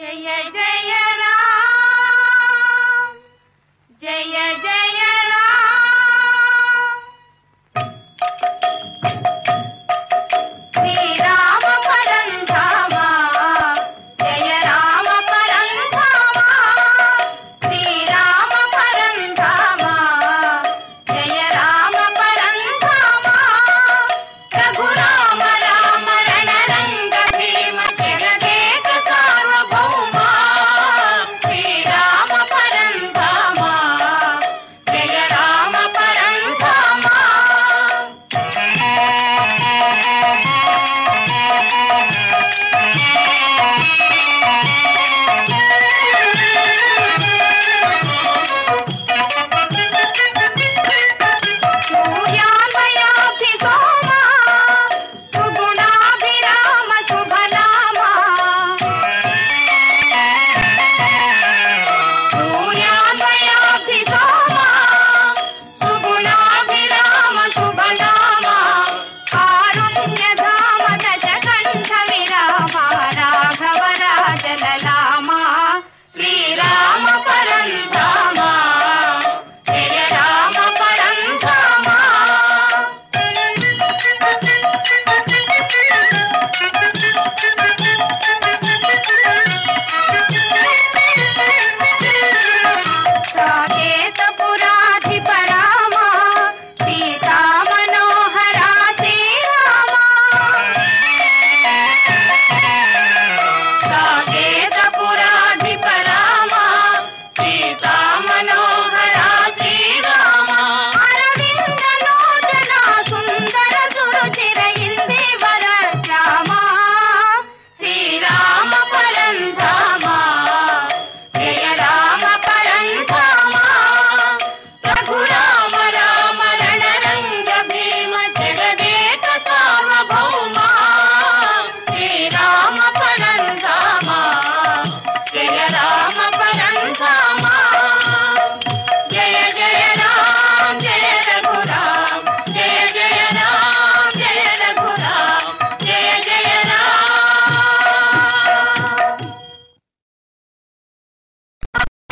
జయ జయ రామ్ జయ జయ రామ్ శ్రీరామ పరంధామ జయ రామ పరంధామ శ్రీరామ పరంధామ జయ రామ పరంధామ రఘురామ రామ రణరంగ భీమ జగదేక సార్వభౌమ శ్రీరామ పరంధామ జయ రామ పరంధామ సూర్యాన్వయాభిసోమ సుగుణాభిరామ శుభనామ సూర్యాన్వయాభిసోమ సుగుణాభిరామ శుభనామ కారుణ్యధామ దశకంఠ విరామ రాఘవ రాజలలామ శ్రీరామ పరంధామ జయ రామ పరంధామ సాకేతపురాధిప రామ సీతా మనోహరా శ్రీరామ సాకేతపురాధిప రామ సీతా మనోహరా శ్రీరామ అరవిందలోచన సుందర సురుచిర ఇందివర శ్యామ శ్రీరామ పరంధామ జయ రామ పరంధామ రఘురామ రామ రణరంగ భీమ జగదేక సార్వభౌమ శ్రీరామ పరంధామ జయ రామ